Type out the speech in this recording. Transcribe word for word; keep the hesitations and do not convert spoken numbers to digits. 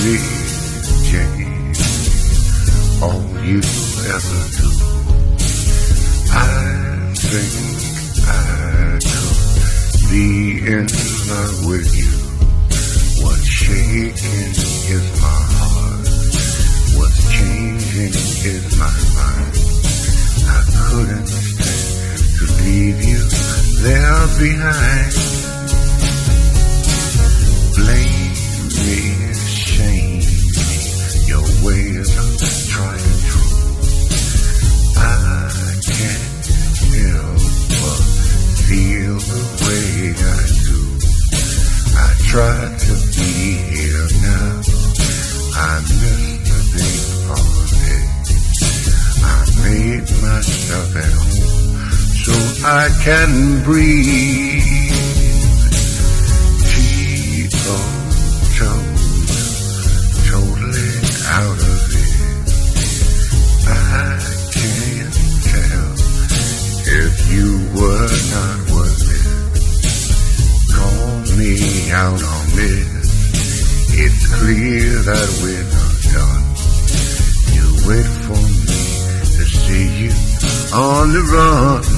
me, Jane, all you ever do. I think I could be in love with you. What's shaking is my heart. What's changing is my mind. I couldn't stand to leave you there behind. Blame me, shame me, your ways are tried and true. I can't help but feel the way I do. I try to be here now. I missed the big party. I made myself at home so I can breathe. Totally out of it. I can't tell if you were not worth it. Call me out on this. It's clear that we're not done. You wait for me to see you on the run.